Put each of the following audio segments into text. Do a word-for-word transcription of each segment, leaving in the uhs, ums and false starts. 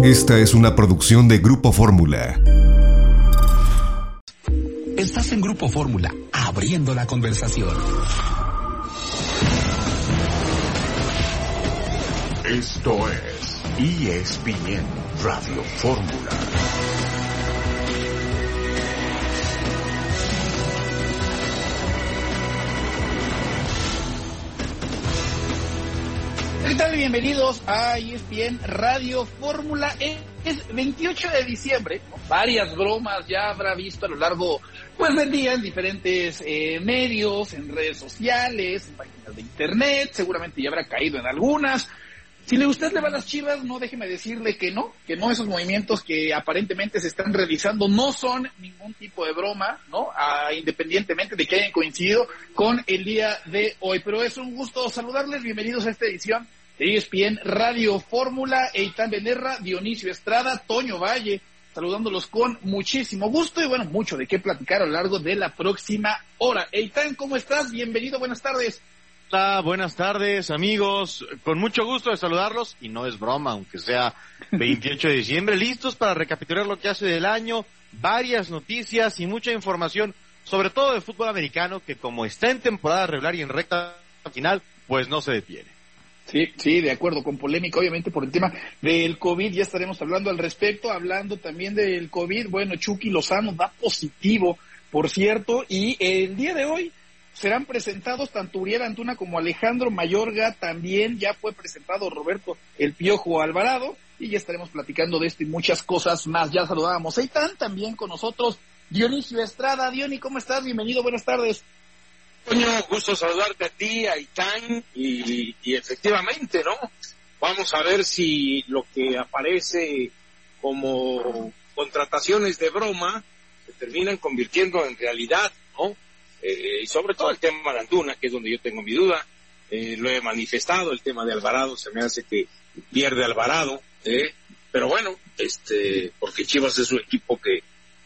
Esta es una producción de Grupo Fórmula. Estás en Grupo Fórmula, abriendo la conversación. Esto es E S P N Radio Fórmula. ¿Qué tal? Bienvenidos a E S P N Radio Fórmula. Es veintiocho de diciembre. Varias bromas ya habrá visto a lo largo pues, del día en diferentes eh, medios, en redes sociales, en páginas de internet. Seguramente ya habrá caído en algunas. Si usted le va a las Chivas, no déjeme decirle que no, que no, esos movimientos que aparentemente se están realizando no son ningún tipo de broma, ¿no? Ah, independientemente de que hayan coincidido con el día de hoy. Pero es un gusto saludarles, bienvenidos a esta edición de E S P N Radio Fórmula. Eitan Benerra, Dionisio Estrada, Toño Valle, saludándolos con muchísimo gusto y bueno, mucho de qué platicar a lo largo de la próxima hora. Eitan, ¿cómo estás? Bienvenido, buenas tardes. Hola, buenas tardes, amigos. Con mucho gusto de saludarlos, y no es broma, aunque sea veintiocho de diciembre, listos para recapitular lo que hace del año, varias noticias y mucha información, sobre todo de fútbol americano, que como está en temporada regular y en recta final, pues no se detiene. Sí, sí, de acuerdo, con polémica, obviamente, por el tema del COVID, ya estaremos hablando al respecto, hablando también del COVID. Bueno, Chucky Lozano da positivo, por cierto, y el día de hoy serán presentados tanto Uriel Antuna como Alejandro Mayorga. También ya fue presentado Roberto El Piojo Alvarado y ya estaremos platicando de esto y muchas cosas más. Ya saludábamos a Eitan, también con nosotros Dionisio Estrada. Diony, ¿cómo estás? Bienvenido, buenas tardes. Toño, gusto saludarte a ti, a Eitan, y, y efectivamente, ¿no? Vamos a ver si lo que aparece como contrataciones de broma se terminan convirtiendo en realidad, ¿no? Eh, y sobre todo el tema de Antuna, que es donde yo tengo mi duda, eh, lo he manifestado, el tema de Alvarado, se me hace que pierde Alvarado, eh, pero bueno, este, porque Chivas es un equipo que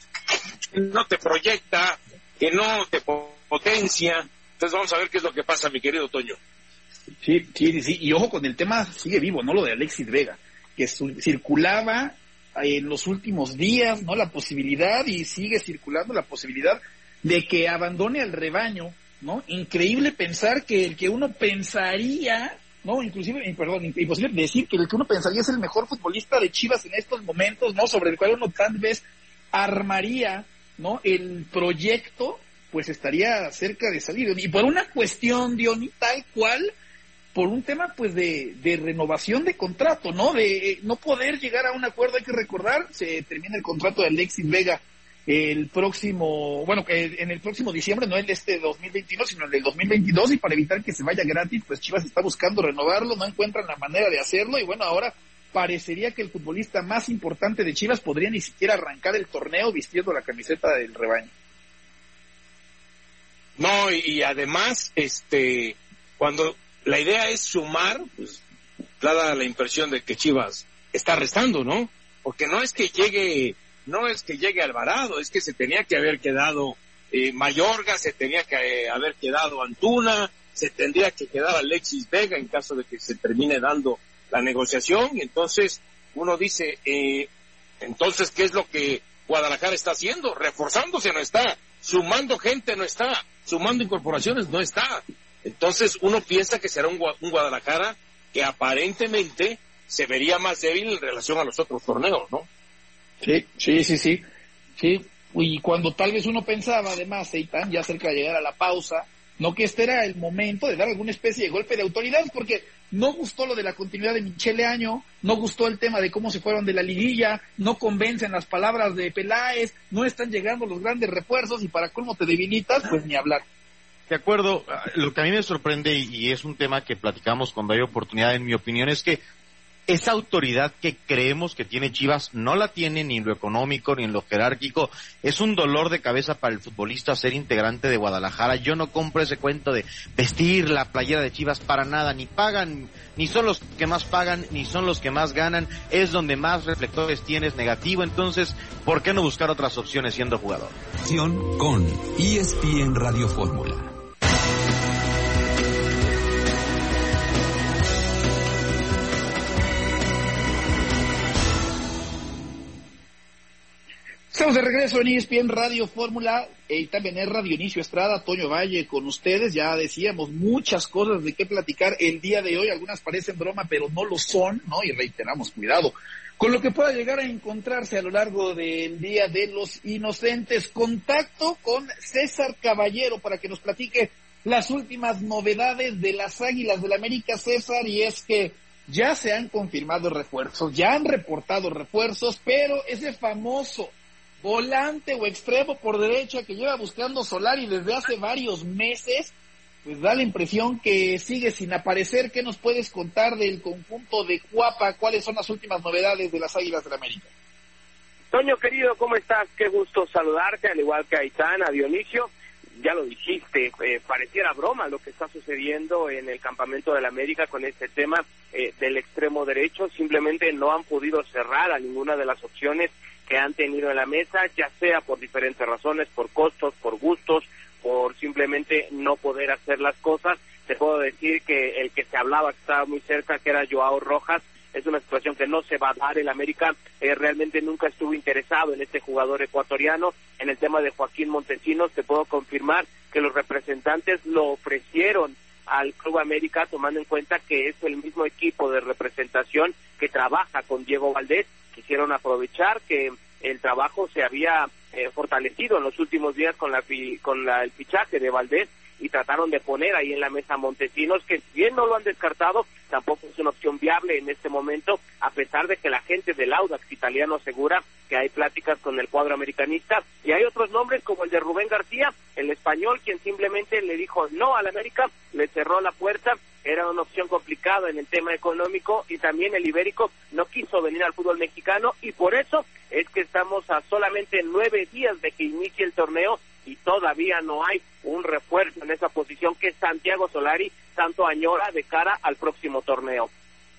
no te proyecta, que no te potencia, entonces vamos a ver qué es lo que pasa, mi querido Toño. Sí, sí, sí, y ojo con el tema, sigue vivo, ¿no? Lo de Alexis Vega, que su- circulaba en los últimos días, ¿no? La posibilidad, y sigue circulando la posibilidad de que abandone al rebaño, ¿no? Increíble pensar que el que uno pensaría, ¿no? Inclusive, perdón, imposible decir que el que uno pensaría es el mejor futbolista de Chivas en estos momentos, ¿no? Sobre el cual uno tal vez armaría, ¿no? El proyecto, pues estaría cerca de salir. Y por una cuestión, Diony, tal cual, por un tema, pues, de, de renovación de contrato, ¿no? De no poder llegar a un acuerdo. Hay que recordar, se termina el contrato de Alexis Vega el próximo, bueno, en el próximo diciembre, no en este dos mil veintiuno, sino en el dos mil veintidós, y para evitar que se vaya gratis, pues Chivas está buscando renovarlo, no encuentran la manera de hacerlo, y bueno, ahora parecería que el futbolista más importante de Chivas podría ni siquiera arrancar el torneo vistiendo la camiseta del rebaño. No, y, y además, este, cuando la idea es sumar, pues, da la impresión de que Chivas está restando, ¿no? Porque no es que llegue... No es que llegue Alvarado, es que se tenía que haber quedado eh, Mayorga, se tenía que eh, haber quedado Antuna, se tendría que quedar Alexis Vega en caso de que se termine dando la negociación. Y entonces uno dice, eh, entonces, ¿qué es lo que Guadalajara está haciendo? Reforzándose no está, sumando gente no está, sumando incorporaciones no está. Entonces uno piensa que será un, un Guadalajara que aparentemente se vería más débil en relación a los otros torneos, ¿no? Sí, sí, sí, sí, sí, y cuando tal vez uno pensaba, además, Eitan, ya cerca de llegar a la pausa, no que este era el momento de dar alguna especie de golpe de autoridad, porque no gustó lo de la continuidad de Michele Año, no gustó el tema de cómo se fueron de la liguilla, no convencen las palabras de Peláez, no están llegando los grandes refuerzos, y para cómo te debilitas, pues ni hablar. De acuerdo, lo que a mí me sorprende, y es un tema que platicamos cuando hay oportunidad, en mi opinión, es que esa autoridad que creemos que tiene Chivas no la tiene ni en lo económico ni en lo jerárquico. Es un dolor de cabeza para el futbolista ser integrante de Guadalajara. Yo no compro ese cuento de vestir la playera de Chivas para nada. Ni pagan, ni son los que más pagan, ni son los que más ganan. Es donde más reflectores tienes negativo. Entonces, ¿por qué no buscar otras opciones siendo jugador? Con E S P N Radio Fórmula. Estamos de regreso en E S P N Radio Fórmula y también en Radio Inicio Estrada, Toño Valle con ustedes. Ya decíamos muchas cosas de qué platicar el día de hoy, algunas parecen broma pero no lo son, ¿no? Y reiteramos, cuidado con lo que pueda llegar a encontrarse a lo largo del Día de los Inocentes. Contacto con César Caballero para que nos platique las últimas novedades de las Águilas del América, César, y es que ya se han confirmado refuerzos, ya han reportado refuerzos, pero ese famoso volante o extremo por derecha que lleva buscando Solari desde hace varios meses, pues da la impresión que sigue sin aparecer. ¿Qué nos puedes contar del conjunto de Cuapa? ¿Cuáles son las últimas novedades de las Águilas del América? Toño, querido, ¿cómo estás? Qué gusto saludarte, al igual que a Aitán, a Dionisio. Ya lo dijiste, eh, pareciera broma lo que está sucediendo en el campamento del América con este tema eh, del extremo derecho. Simplemente no han podido cerrar a ninguna de las opciones que han tenido en la mesa, ya sea por diferentes razones, por costos, por gustos, por simplemente no poder hacer las cosas. Te puedo decir que el que se hablaba que estaba muy cerca, que era Joao Rojas, es una situación que no se va a dar. El América eh, realmente nunca estuvo interesado en este jugador ecuatoriano. En el tema de Joaquín Montesinos, te puedo confirmar que los representantes lo ofrecieron al Club América, tomando en cuenta que es el mismo equipo de representación que trabaja con Diego Valdés. Quisieron aprovechar que el trabajo se había eh, fortalecido en los últimos días con la con la, el fichaje de Valdés, y trataron de poner ahí en la mesa a Montesinos, que si bien no lo han descartado, tampoco es una opción viable en este momento, a pesar de que la gente del Audax italiano asegura que hay pláticas con el cuadro americanista. Y hay otros nombres como el de Rubén García, el español, quien simplemente le dijo no al América, le cerró la puerta. Era una opción complicada en el tema económico, y también el ibérico no quiso venir al fútbol mexicano, y por eso es que estamos a solamente nueve días de que inicie el torneo y todavía no hay un refuerzo en esa posición que Santiago Solari tanto añora de cara al próximo torneo.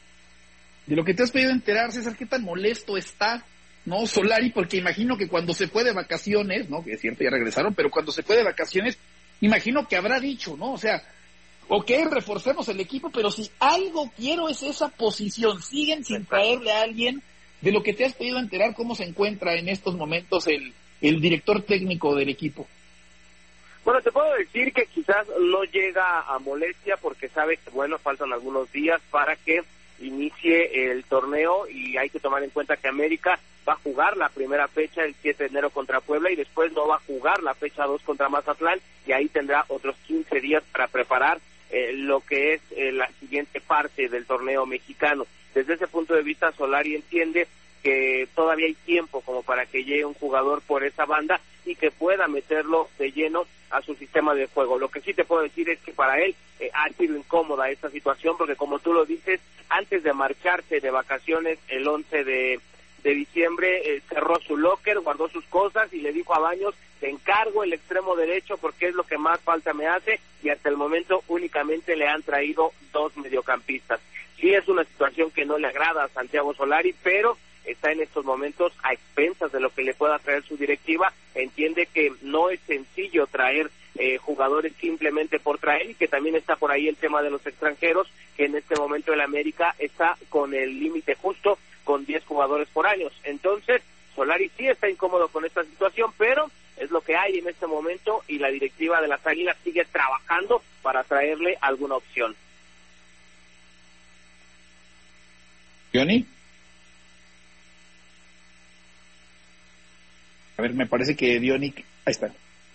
De lo que te has podido enterar, César, ¿qué tan molesto está, no, Solari? Porque imagino que cuando se fue de vacaciones, ¿no? Que es cierto, ya regresaron, pero cuando se fue de vacaciones, imagino que habrá dicho, ¿no? O sea, ok, reforcemos el equipo, pero si algo quiero es esa posición. Siguen sin traerle a alguien. De lo que te has podido enterar, ¿cómo se encuentra en estos momentos el, el director técnico del equipo? Bueno, te puedo decir que quizás no llega a molestia porque sabe que, bueno, faltan algunos días para que inicie el torneo, y hay que tomar en cuenta que América va a jugar la primera fecha el siete de enero contra Puebla, y después no va a jugar la fecha dos contra Mazatlán, y ahí tendrá otros quince días para preparar eh, lo que es eh, la siguiente parte del torneo mexicano. Desde ese punto de vista, Solari entiende que todavía hay tiempo como para que llegue un jugador por esa banda y que pueda meterlo de lleno a su sistema de juego. Lo que sí te puedo decir es que para él eh, ha sido incómoda esta situación, porque como tú lo dices, antes de marcharse de vacaciones el once de diciembre, eh, cerró su locker, guardó sus cosas y le dijo a Baños: te encargo el extremo derecho porque es lo que más falta me hace, y hasta el momento únicamente le han traído dos mediocampistas. Sí, es una situación que no le agrada a Santiago Solari, pero está en estos momentos a expensas de lo que le pueda traer su directiva. Entiende que no es sencillo traer eh, jugadores simplemente por traer, y que también está por ahí el tema de los extranjeros, que en este momento el América está con el límite justo, con diez jugadores por año. Entonces, Solari sí está incómodo con esta situación, pero es lo que hay en este momento, y la directiva de las Águilas sigue trabajando para traerle alguna opción. ¿Johnny? A ver, me parece que Diony... Ahí está.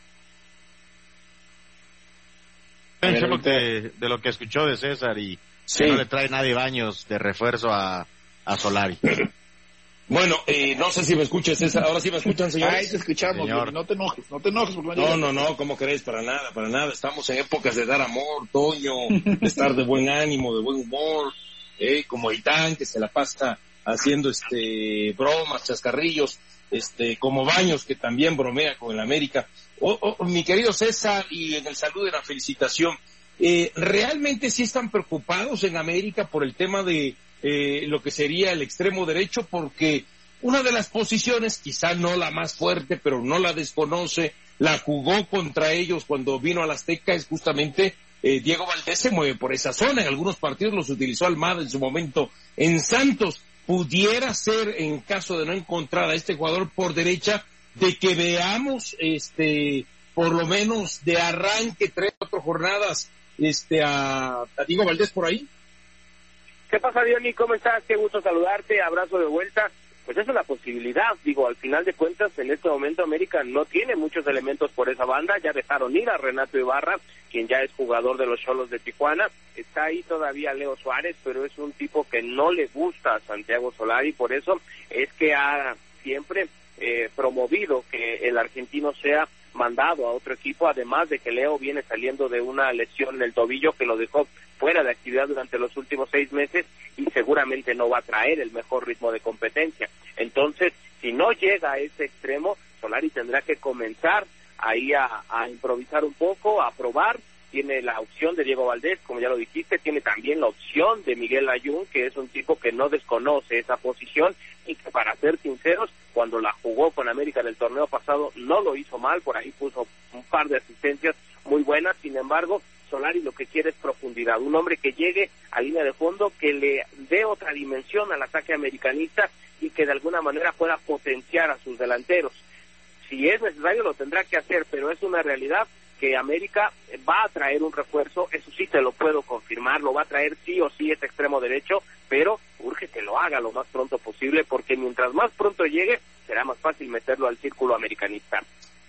A ver, lo que, de lo que escuchó de César, y sí, que no le trae nadie Baños de refuerzo a, a Solari. Bueno, eh, no sé si me escuchas, César. Ahora sí me escuchan, señores. Ahí te escuchamos, señor. No te enojes, no te enojes. Porque no, no, no, ¿cómo crees? Para nada, para nada. Estamos en épocas de dar amor, Toño, de estar de buen ánimo, de buen humor, eh, como Aitán, que se la pasa haciendo este bromas, chascarrillos, este como Baños, que también bromea con el América. Oh, oh, mi querido César, y en el saludo y la felicitación, eh, ¿realmente sí están preocupados en América por el tema de eh, lo que sería el extremo derecho? Porque una de las posiciones, quizá no la más fuerte, pero no la desconoce, la jugó contra ellos cuando vino al Azteca, es justamente eh, Diego Valdés. Se mueve por esa zona, en algunos partidos los utilizó Almada en su momento en Santos. Pudiera ser, en caso de no encontrar a este jugador por derecha, de que veamos, este, por lo menos de arranque, tres, cuatro jornadas, este, a, a Diego Valdés por ahí? ¿Qué pasa, Diony? ¿Cómo estás? Qué gusto saludarte, abrazo de vuelta. Pues esa es la posibilidad, digo, al final de cuentas, en este momento América no tiene muchos elementos por esa banda, ya dejaron ir a Renato Ibarra, quien ya es jugador de los Xolos de Tijuana, está ahí todavía Leo Suárez, pero es un tipo que no le gusta a Santiago Solari, por eso es que ha siempre eh, promovido que el argentino sea mandado a otro equipo, además de que Leo viene saliendo de una lesión en el tobillo que lo dejó fuera de actividad durante los últimos seis meses y seguramente no va a traer el mejor ritmo de competencia. Entonces, si no llega a ese extremo, Solari tendrá que comenzar ahí a, a improvisar un poco, a probar. Tiene la opción de Diego Valdés, como ya lo dijiste, tiene también la opción de Miguel Layún, que es un tipo que no desconoce esa posición y que, para ser sinceros, cuando la jugó con América en el torneo pasado no lo hizo mal, por ahí puso un par de asistencias muy buenas. Sin embargo, Solari lo que quiere es profundidad, un hombre que llegue a línea de fondo, que le dé otra dimensión al ataque americanista y que de alguna manera pueda potenciar a sus delanteros. Si es necesario lo tendrá que hacer, pero es una realidad que América va a traer un refuerzo, eso sí te lo puedo confirmar, lo va a traer sí o sí este extremo derecho, pero urge que lo haga lo más pronto posible, porque mientras más pronto llegue, será más fácil meterlo al círculo americanista.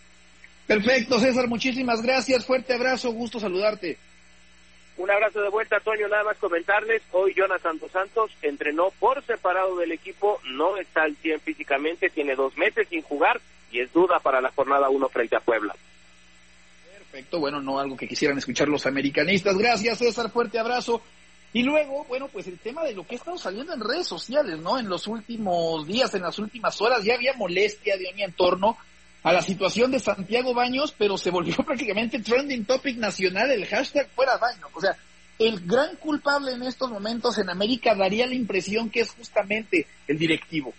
Perfecto, César, muchísimas gracias, fuerte abrazo, gusto saludarte. Un abrazo de vuelta, Toño, nada más comentarles, hoy Jonathan Dos Santos entrenó por separado del equipo, no está al cien físicamente, tiene dos meses sin jugar y es duda para la jornada uno frente a Puebla. Perfecto, bueno, no algo que quisieran escuchar los americanistas. Gracias, César, fuerte abrazo. Y luego, bueno, pues el tema de lo que ha estado saliendo en redes sociales, ¿no? En los últimos días, en las últimas horas, ya había molestia de Oni en torno a la situación de Santiago Baños, pero se volvió prácticamente trending topic nacional el hashtag fuera Baños. O sea, el gran culpable en estos momentos en América daría la impresión que es justamente el directivo.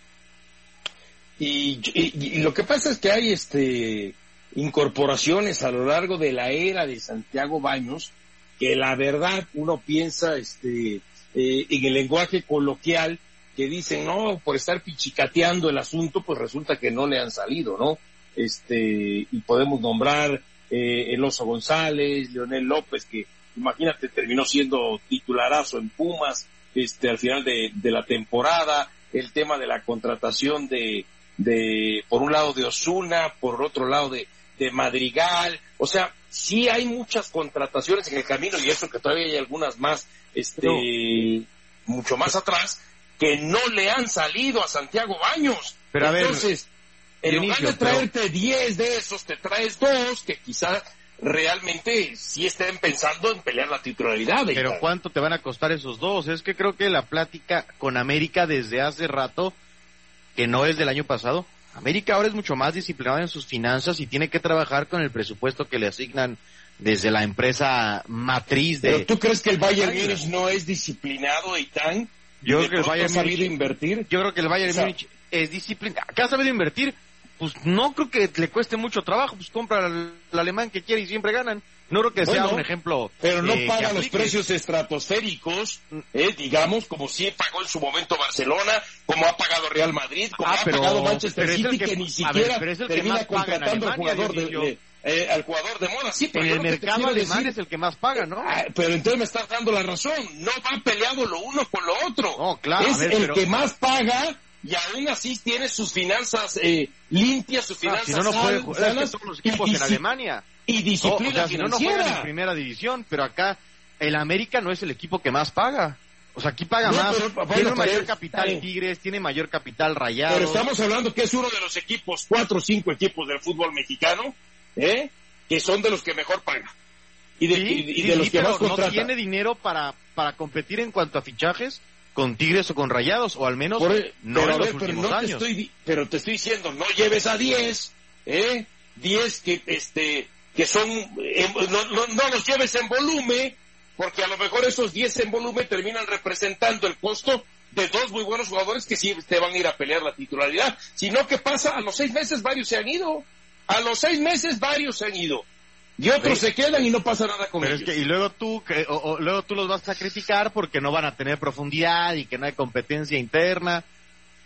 Y, y, y lo que pasa es que hay este incorporaciones a lo largo de la era de Santiago Baños que la verdad uno piensa este eh, en el lenguaje coloquial que dicen, no, por estar pichicateando el asunto, pues resulta que no le han salido, ¿no? Este, y podemos nombrar eh, el Oso González, Leonel López, que imagínate terminó siendo titularazo en Pumas, este, al final de, de la temporada, el tema de la contratación de, de, por un lado de Osuna, por otro lado de, de Madrigal, o sea, sí hay muchas contrataciones en el camino, y eso que todavía hay algunas más, este, no. mucho más atrás, que no le han salido a Santiago Baños. Pero entonces, a ver, en lugar de traerte diez pero... de esos, te traes dos que quizás realmente sí estén pensando en pelear la titularidad. Pero tal. ¿Cuánto te van a costar esos dos? Es que creo que la plática con América desde hace rato, que no es del año pasado, América ahora es mucho más disciplinada en sus finanzas y tiene que trabajar con el presupuesto que le asignan desde la empresa matriz de... ¿Pero tú crees que el Bayern Múnich no es disciplinado y tan... Yo creo que el Bayern ha sabido invertir. Yo creo que el Bayern o sea, Múnich es disciplinado. ¿Qué ha sabido invertir? Pues no creo que le cueste mucho trabajo, pues compra al, al alemán que quiere y siempre ganan. No creo que bueno, sea un ejemplo. Pero no eh, paga los precios estratosféricos, eh, digamos, como sí pagó en su momento Barcelona, como ha pagado Real Madrid, como ah, ha pero, pagado Manchester City, que, que ni siquiera ver, termina contratando al jugador de, de, eh, al jugador de moda. Sí, pero en el mercado alemán decir, es el que más paga, ¿no? Ah, pero entonces me estás dando la razón. No va peleado lo uno con lo otro. No, claro. Es ver, el pero... que más paga. Y aún así tiene sus finanzas eh, limpias, sus finanzas ah, si no, no puede jugar, es que todos los equipos en Alemania. Y disciplina o, o sea, financiera. Si no, no juegan en primera división, pero acá el América no es el equipo que más paga. O sea, aquí paga no, más, pero, bueno, tiene mayor pero, capital eh, Tigres, tiene mayor capital Rayados. Pero estamos hablando que es uno de los equipos, cuatro o cinco equipos del fútbol mexicano, ¿eh? Que son de los que mejor paga. Y de, sí, y, y sí, de los sí, que pero más contrata. No tiene dinero para, para competir en cuanto a fichajes con Tigres o con Rayados, o al menos Por, no pero, en los ver, últimos pero no años. Te estoy, pero te estoy diciendo, no lleves a diez, ¿eh? diez que, este, que son, eh, no, no, no los lleves en volumen, porque a lo mejor esos diez en volumen terminan representando el costo de dos muy buenos jugadores que sí te van a ir a pelear la titularidad. Sino que pasa, a los seis meses varios se han ido, a los seis meses varios se han ido. Y otros ¿sí? se quedan y no pasa nada con pero ellos. Es que, y luego tú, que, o, o, luego tú los vas a criticar porque no van a tener profundidad y que no hay competencia interna.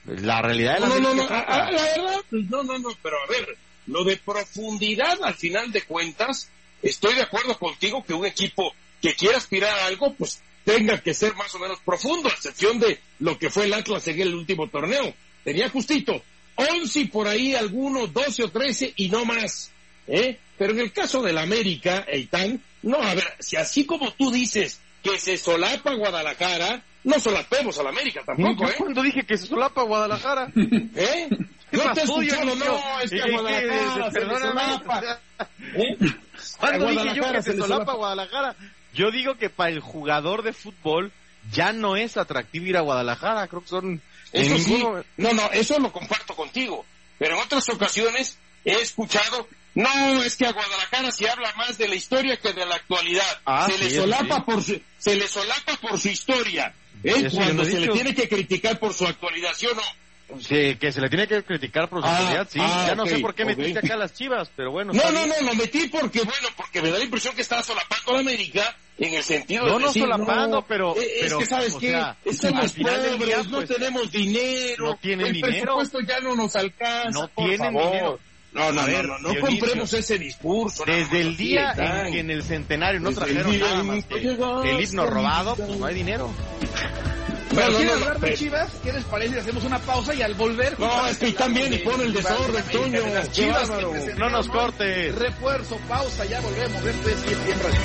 La realidad de la No, no, no, América es a- otra. a- la verdad, pues, no, no, no, pero a ver, lo de profundidad, al final de cuentas, estoy de acuerdo contigo que un equipo que quiera aspirar a algo, pues tenga que ser más o menos profundo, a excepción de lo que fue el Atlas en el último torneo. Tenía justito once y por ahí algunos, doce o trece y no más, ¿eh? Pero en el caso del América, Eitan, no, a ver, si así como tú dices que se solapa Guadalajara, no solapemos al América tampoco, Yo ¿eh? cuando dije que se solapa Guadalajara. ¿Eh? ¿Qué No te he pasó, escuchado, Dionisio? no, es que a ¿Qué- qué- Guadalajara se le perdóname, solapa. o sea, ¿Eh? ¿Cuándo A dije yo Guadalajara que se se le solapa solapa. Guadalajara? Yo digo que para el jugador de fútbol ya no es atractivo ir a Guadalajara. Creo que son... Eso en sí, ninguno- no, no, eso lo comparto contigo. Pero en otras ocasiones he escuchado, no, es que a Guadalajara se habla más de la historia que de la actualidad. Ah, se sí, le eso solapa sí. por su, se le solapa por su historia. ¿Eh? Eso yo Cuando lo he se le dicho. tiene que criticar por su actualidad, ¿sí o no? Sí, que se le tiene que criticar por su Ah, calidad, sí. ah, ya no ok, sé por qué ok. metiste acá a las Chivas, pero bueno. No, está no, bien. no, lo metí porque, bueno, porque me da la impresión que estaba solapando a la América en el sentido No, de no decir, solapando, no, pero- eh, es pero, que, ¿sabes o qué? sea, Somos al final del pobres, día, no pues, tenemos dinero, no tienen el dinero. presupuesto ya no nos alcanza, No por tienen favor. dinero. No, no, A no, ver, no, no Dionisio, compremos ese discurso. nada Desde más el así, día Eitan. en que en el centenario no Desde el trajeron día nada en más que que llegaste el himno a mi robado, vida. pues no hay dinero. Pero No, no, ¿quieren no, hablar de pero- Chivas? ¿Qué les parece? Hacemos una pausa y al volver... No, es que Eitan viene y pone el desorden, Toño. De las Qué Chivas, bárbaro. que presentaron No nos hoy. cortes. Refuerzo, pausa, ya volvemos. Esto es E S P N Radio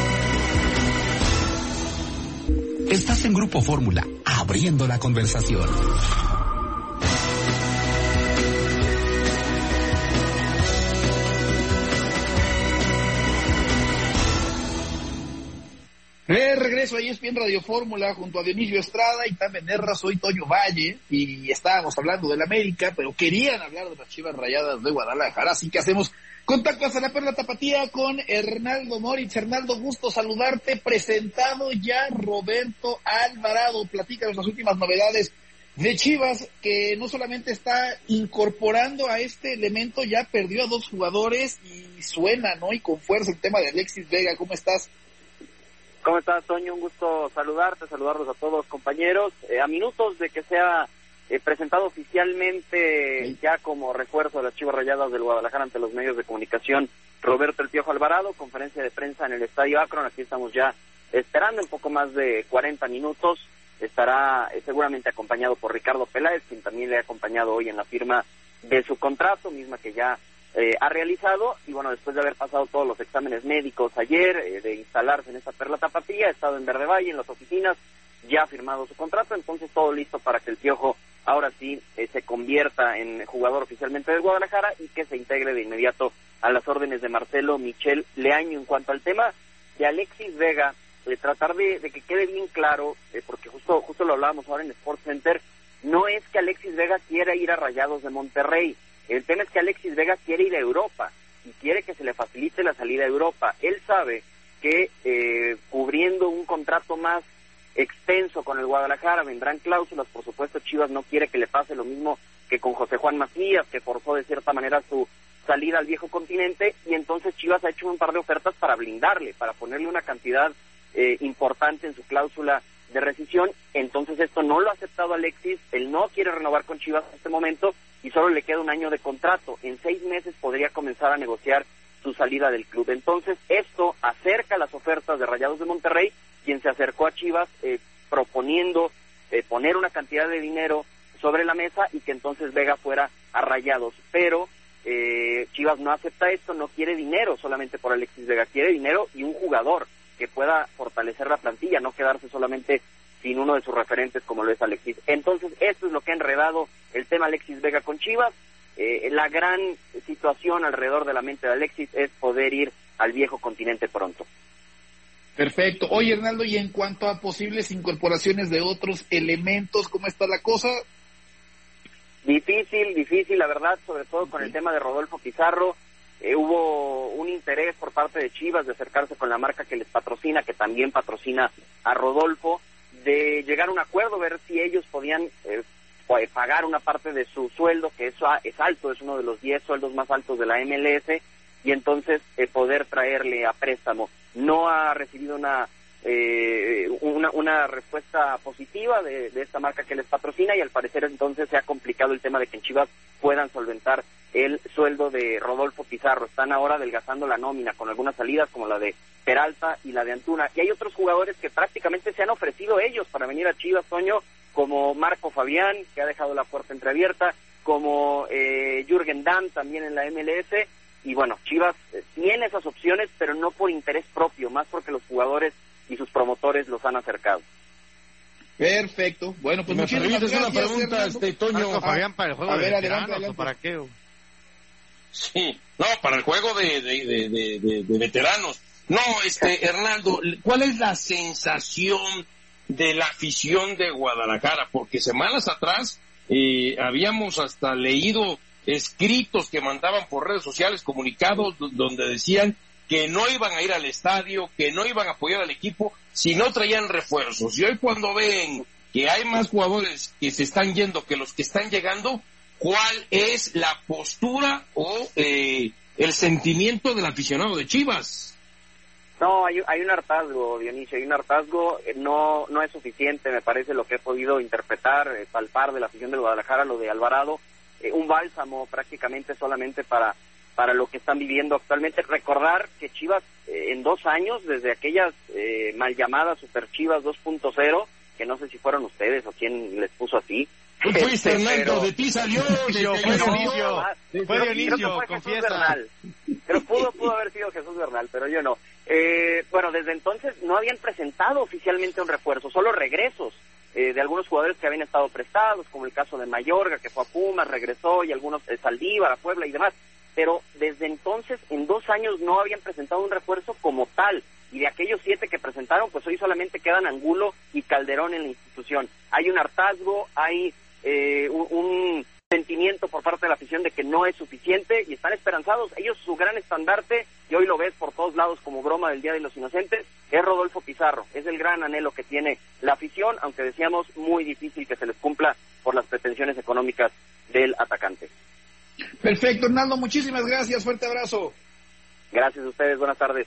Sport. Estás en Grupo Fórmula, abriendo la conversación. De regreso a E S P N Radio Fórmula junto a Dionisio Estrada y también Erra, soy Toño Valle y estábamos hablando del América, pero querían hablar de las Chivas Rayadas de Guadalajara, así que hacemos contacto hasta la Perla Tapatía con Hernaldo Moritz. Hernaldo, gusto saludarte, presentado ya Roberto Alvarado, platícanos las últimas novedades de Chivas, que no solamente está incorporando a este elemento, ya perdió a dos jugadores y suena, ¿no? Y con fuerza el tema de Alexis Vega. ¿Cómo estás? ¿Cómo estás, Toño? Un gusto saludarte, saludarlos a todos, compañeros. Eh, a minutos de que sea eh, presentado oficialmente Sí. ya como refuerzo de las Chivas Rayadas del Guadalajara ante los medios de comunicación, Roberto El Piojo Alvarado, conferencia de prensa en el Estadio Akron. Aquí estamos ya esperando un poco más de cuarenta minutos. Estará eh, seguramente acompañado por Ricardo Peláez, quien también le ha acompañado hoy en la firma de su contrato, misma que ya Eh, ha realizado, y bueno, después de haber pasado todos los exámenes médicos ayer, eh, de instalarse en esta Perla Tapatía, ha estado en Verde Valle, en las oficinas, ya ha firmado su contrato, entonces todo listo para que el Piojo ahora sí eh, se convierta en jugador oficialmente del Guadalajara y que se integre de inmediato a las órdenes de Marcelo Michel Leaño. En cuanto al tema de Alexis Vega, eh, tratar de, de que quede bien claro, eh, porque justo, justo lo hablábamos ahora en Sports Center, no es que Alexis Vega quiera ir a Rayados de Monterrey. El tema es que Alexis Vega quiere ir a Europa y quiere que se le facilite la salida a Europa. Él sabe que eh, cubriendo un contrato más extenso con el Guadalajara vendrán cláusulas. Por supuesto, Chivas no quiere que le pase lo mismo que con José Juan Macías, que forzó de cierta manera su salida al viejo continente, y entonces Chivas ha hecho un par de ofertas para blindarle, para ponerle una cantidad eh, importante en su cláusula de rescisión. Entonces esto no lo ha aceptado Alexis, él no quiere renovar con Chivas en este momento y solo le queda un año de contrato. En seis meses podría comenzar a negociar su salida del club. Entonces esto acerca las ofertas de Rayados de Monterrey, quien se acercó a Chivas eh, proponiendo eh, poner una cantidad de dinero sobre la mesa y que entonces Vega fuera a Rayados. Pero eh, Chivas no acepta esto, no quiere dinero solamente por Alexis Vega, quiere dinero y un jugador que pueda fortalecer la plantilla, no quedarse solamente sin uno de sus referentes como lo es Alexis. Entonces, esto es lo que ha enredado el tema Alexis Vega con Chivas. Eh, la gran situación alrededor de la mente de Alexis es poder ir al viejo continente pronto. Perfecto. Oye, Hernaldo, y en cuanto a posibles incorporaciones de otros elementos, ¿cómo está la cosa? Difícil, difícil, la verdad, sobre todo con el tema de Rodolfo Pizarro. Eh, hubo un interés por parte de Chivas de acercarse con la marca que les patrocina, que también patrocina a Rodolfo, de llegar a un acuerdo, ver si ellos podían eh, pagar una parte de su sueldo, que eso es alto, es uno de los diez sueldos más altos de la M L S, y entonces eh, poder traerle a préstamo. No ha recibido una eh, una, una respuesta positiva de, de esta marca que les patrocina, y al parecer entonces se ha complicado el tema de que en Chivas puedan solventar el sueldo de Rodolfo Pizarro. Están ahora adelgazando la nómina con algunas salidas como la de Peralta y la de Antuna, y hay otros jugadores que prácticamente se han ofrecido ellos para venir a Chivas, Toño, como Marco Fabián, que ha dejado la puerta entreabierta, como eh, Jürgen Damm también en la M L S, y bueno, Chivas eh, tiene esas opciones, pero no por interés propio, más porque los jugadores y sus promotores los han acercado. Perfecto. Bueno, pues me muchísimas gracias, una pregunta, este, Toño. Marco Fabián para el juego a de ver, veteranos, adelante, adelante. ¿o para qué? Sí, no, para el juego de, de, de, de, de, de veteranos. No, este, Hernando, ¿cuál es la sensación de la afición de Guadalajara? Porque semanas atrás eh, habíamos hasta leído escritos que mandaban por redes sociales, comunicados donde decían que no iban a ir al estadio, que no iban a apoyar al equipo si no traían refuerzos. Y hoy cuando ven que hay más jugadores que se están yendo que los que están llegando, ¿cuál es la postura o eh, el sentimiento del aficionado de Chivas? No, hay, hay un hartazgo, Dionisio, hay un hartazgo, eh, no no es suficiente, me parece, lo que he podido interpretar, eh, palpar de la afición del Guadalajara, lo de Alvarado, eh, un bálsamo prácticamente solamente para para lo que están viviendo actualmente. Recordar que Chivas eh, en dos años, desde aquellas eh, mal llamadas Super Chivas dos punto cero, que no sé si fueron ustedes o quién les puso así. Tú fuiste, Hernando, pero... de ti salió. Dionisio, fue Dionisio, no, fue Dionisio, fue confiesa. Bernal. Pero pudo, pudo haber sido Jesús Bernal, pero yo no. Eh, bueno, desde entonces no habían presentado oficialmente un refuerzo, solo regresos eh, de algunos jugadores que habían estado prestados, como el caso de Mayorga, que fue a Pumas, regresó, y algunos, eh, Saldívar, a Puebla y demás. Pero desde entonces, en dos años, no habían presentado un refuerzo como tal. Y de aquellos siete que presentaron, pues hoy solamente quedan Angulo y Calderón en la institución. Hay un hartazgo, hay eh, un, un sentimiento por parte de la afición de que no es suficiente y están esperanzados. Ellos, su gran estandarte, y hoy lo ves por todos lados como broma del Día de los Inocentes, es Rodolfo Pizarro. Es el gran anhelo que tiene la afición, aunque decíamos muy difícil que se les cumpla por las pretensiones económicas del atacante. Perfecto, Hernando, muchísimas gracias, fuerte abrazo. Gracias a ustedes, buenas tardes.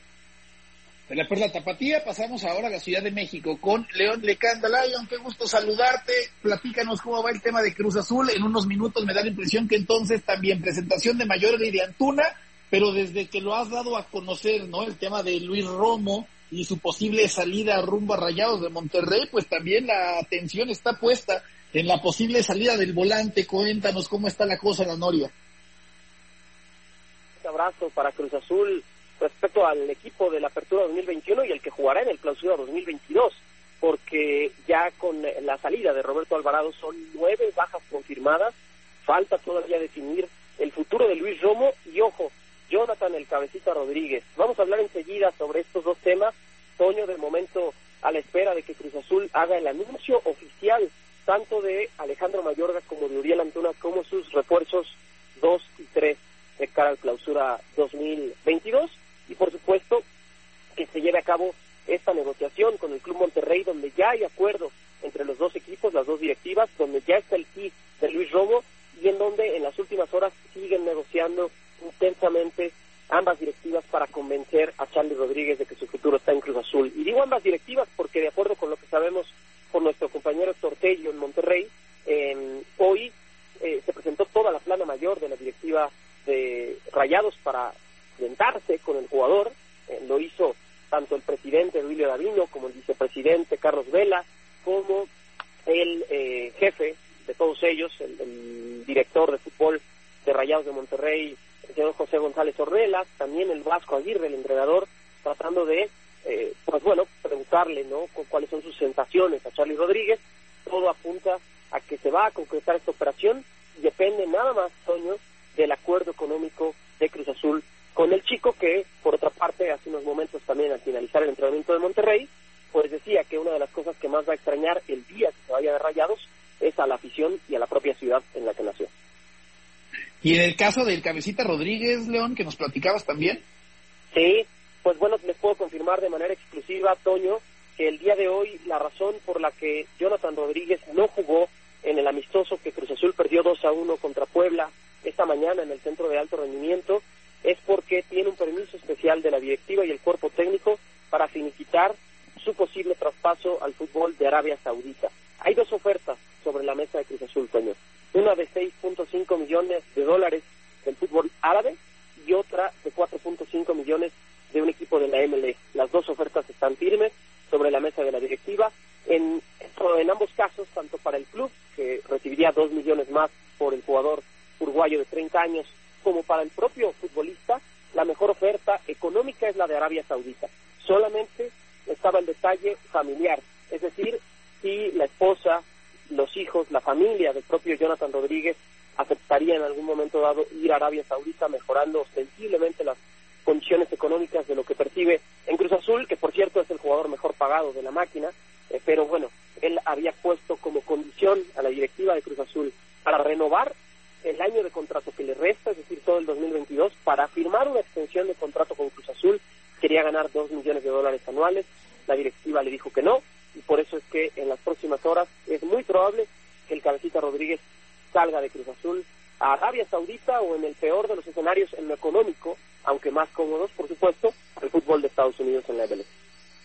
De la Perla Tapatía pasamos ahora a la Ciudad de México con León Lecanda. Lion, qué gusto saludarte, platícanos cómo va el tema de Cruz Azul. En unos minutos me da la impresión que entonces también presentación de Mayorga y de Antuna, pero desde que lo has dado a conocer, ¿no? El tema de Luis Romo y su posible salida rumbo a Rayados de Monterrey, pues también la atención está puesta en la posible salida del volante. Cuéntanos cómo está la cosa en la Noria. Un abrazo para Cruz Azul respecto al equipo de la Apertura dos mil veintiuno y el que jugará en el Clausura dos mil veintidós, porque ya con la salida de Roberto Alvarado son nueve bajas confirmadas, falta todavía definir el futuro de Luis Romo y, ojo, Jonathan el Cabecita Rodríguez. Vamos a hablar enseguida sobre estos dos temas. Toño, de momento, a la espera de que Cruz Azul haga el anuncio oficial tanto de Alejandro Mayorga como de Uriel Antuna, como sus refuerzos dos y tres de cara al Clausura dos mil veintidós, y por supuesto que se lleve a cabo esta negociación con el Club Monterrey, donde ya hay acuerdo entre los dos equipos, las dos directivas, donde ya está el sí de Luis Romo, y en donde en las últimas horas siguen negociando intensamente ambas directivas para convencer a Charly Rodríguez de que su futuro está en Cruz Azul. Y digo ambas directivas porque, de acuerdo con lo que sabemos por nuestro compañero Tortello en Monterrey, eh, hoy eh, se presentó toda la plana mayor de la directiva de Rayados para sentarse con el jugador. Eh, lo hizo tanto el presidente Duilio Davino como el vicepresidente Carlos Vela, como el eh, jefe de todos ellos, el, el director de fútbol de Rayados de Monterrey, el señor José González Ornelas, también el Vasco Aguirre, el entrenador, tratando de, eh, pues bueno, preguntarle, ¿no?, cuáles son sus sensaciones a Charly Rodríguez. Todo apunta a que se va a concretar esta operación y depende nada más, Toño, del acuerdo económico de Cruz Azul con el chico, que, por otra parte, hace unos momentos también, al finalizar el entrenamiento de Monterrey, pues decía que una de las cosas que más va a extrañar el día que se vaya de Rayados es a la afición y a la propia ciudad en la que nació. Y en el caso del Cabecita Rodríguez, León, que nos platicabas también. Sí, pues bueno, les puedo confirmar de manera exclusiva, Toño, que el día de hoy la razón por la que Jonathan Rodríguez no jugó en el amistoso que Cruz Azul perdió dos a uno contra Puebla esta mañana en el Centro de Alto Rendimiento es porque tiene un permiso especial de la directiva y el cuerpo técnico para finiquitar su posición Arabia Saudita. Hay dos ofertas sobre la mesa de Cruz Azul, Toño. Una de seis punto cinco millones de dólares del fútbol árabe y otra de cuatro punto cinco millones de un equipo de la M L E. Las dos ofertas están firmes sobre la mesa de la directiva. En, en ambos casos, tanto para el club, que recibiría dos millones más por el jugador uruguayo de treinta años, como para el propio futbolista, la mejor oferta económica es la de Arabia Saudita. Solamente estaba el detalle familiar, es decir, si la esposa, los hijos, la familia del propio Jonathan Rodríguez aceptaría en algún momento dado ir a Arabia Saudita, mejorando ostensiblemente las condiciones económicas de lo que percibe en Cruz Azul, que por cierto es el jugador mejor pagado de la máquina, eh, pero bueno, él había puesto como condición a la directiva de Cruz Azul para renovar el año de contrato que le resta, es decir, todo el dos mil veintidós, para firmar una extensión de contrato con Cruz Azul. Quería ganar dos millones de dólares anuales, la directiva le dijo que no, y por eso es que en las próximas horas es muy probable que el Cabecita Rodríguez salga de Cruz Azul a Arabia Saudita, o en el peor de los escenarios, en lo económico, aunque más cómodos, por supuesto, al fútbol de Estados Unidos en la M L S.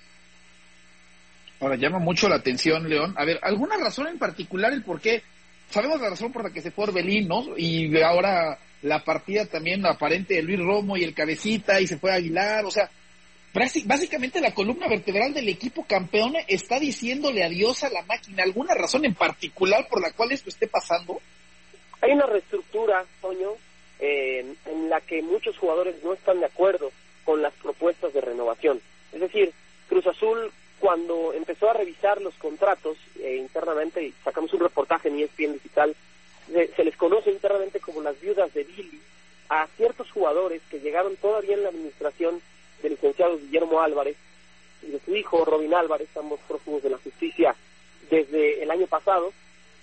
Ahora, llama mucho la atención, León. A ver, ¿alguna razón en particular el por qué? Sabemos la razón por la que se fue Orbelín, ¿no? Y ahora la partida también aparente de Luis Romo y el Cabecita, y se fue Aguilar, o sea, básicamente la columna vertebral del equipo campeón está diciéndole adiós a la máquina. ¿Alguna razón en particular por la cual esto esté pasando? Hay una reestructura, Toño, eh, en la que muchos jugadores no están de acuerdo con las propuestas de renovación. Es decir, Cruz Azul, cuando empezó a revisar los contratos eh, internamente, y sacamos un reportaje en E S P N Digital, se, se les conoce internamente como las viudas de Billy, a ciertos jugadores que llegaron todavía en la administración del licenciado Guillermo Álvarez y de su hijo Robin Álvarez, ambos prófugos de la justicia desde el año pasado,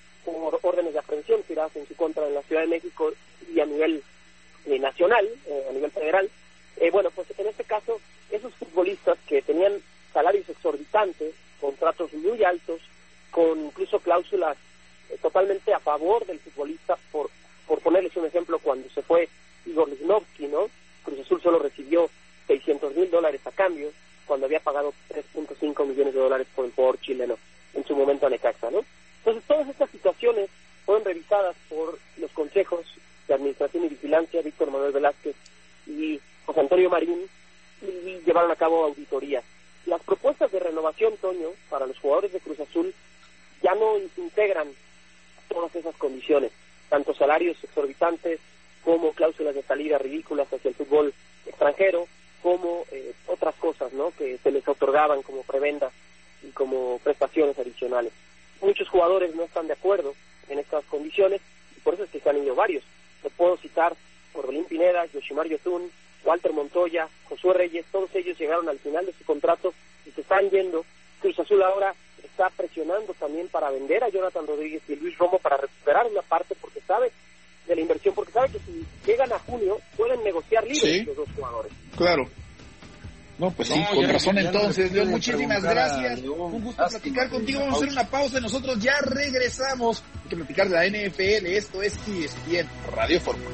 por órdenes de aprehensión tiradas en su contra en la Ciudad de México y a nivel eh, nacional, eh, a nivel federal. Eh, bueno, pues en este caso, esos futbolistas que tenían salarios exorbitantes, contratos muy altos, con incluso cláusulas eh, totalmente a favor del futbolista, por por ponerles un ejemplo, cuando se fue Igor Lichnowsky, ¿no? Cruz Azul solo recibió seiscientos mil dólares a cambio, cuando había pagado tres punto cinco millones de dólares por el jugador chileno en su momento a Necaxa, ¿no? Entonces, todas estas situaciones fueron revisadas por los consejos de Administración y Vigilancia, Víctor Manuel Velázquez y José Antonio Marín, y llevaron a cabo auditorías. Las propuestas de renovación, Toño, para los jugadores de Cruz Azul ya no integran todas esas condiciones, tanto salarios exorbitantes como cláusulas de salida ridículas hacia el fútbol extranjero, como eh, otras cosas, ¿no?, que se les otorgaban como prebenda y como prestaciones adicionales. Muchos jugadores no están de acuerdo en estas condiciones, y por eso es que se han ido varios. Te puedo citar Orbelín Pineda, Yoshimar Yotun, Walter Montoya, Josué Reyes, todos ellos llegaron al final de su contrato y se están yendo. Cruz Azul ahora está presionando también para vender a Jonathan Rodríguez y Luis Romo para recuperar una parte, porque sabe de la inversión, porque sabe que si llegan a junio pueden negociar libres, sí, los dos jugadores. Claro. No, pues no, sí, con razón no, entonces, León, muchísimas gracias. Un gusto platicar contigo. Vamos a hacer una pausa y nosotros ya regresamos. Hay que platicar de la N F L. Esto es E S P N Radio Fórmula.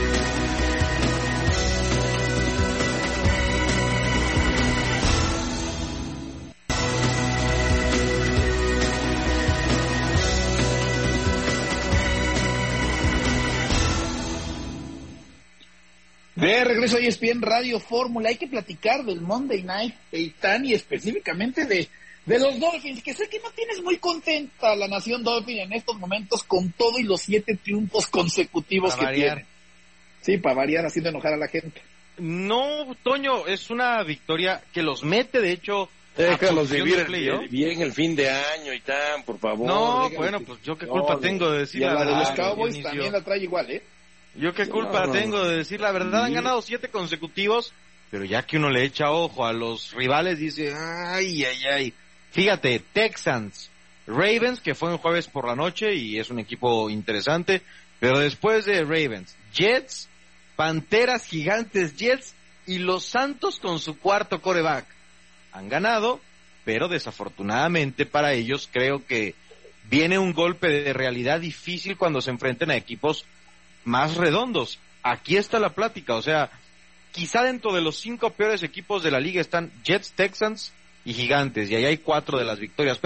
De regreso a E S P N Radio Fórmula, hay que platicar del Monday Night Eitan y específicamente de, de los Dolphins, que sé que no tienes muy contenta la nación Dolphin en estos momentos con todo y los siete triunfos consecutivos para que variar. tienen. Sí, para variar, haciendo enojar a la gente. No, Toño, es una victoria que los mete, de hecho, déjalos vivir el, bien el fin de año y tan, por favor. No, bueno, pues yo qué culpa no, tengo de decir la verdad. Y la de los Cowboys Dionisio. También la trae igual, ¿eh? Yo qué culpa no, no, tengo de decir la verdad, han ganado siete consecutivos, pero ya que uno le echa ojo a los rivales, dice, ay, ay, ay. Fíjate, Texans, Ravens, que fue un jueves por la noche y es un equipo interesante, pero después de Ravens, Jets, Panteras, Gigantes, Jets y los Santos con su cuarto quarterback. Han ganado, pero desafortunadamente para ellos creo que viene un golpe de realidad difícil cuando se enfrenten a equipos más redondos. Aquí está la plática, o sea, quizá dentro de los cinco peores equipos de la liga están Jets, Texans y Gigantes, y ahí hay cuatro de las victorias, pero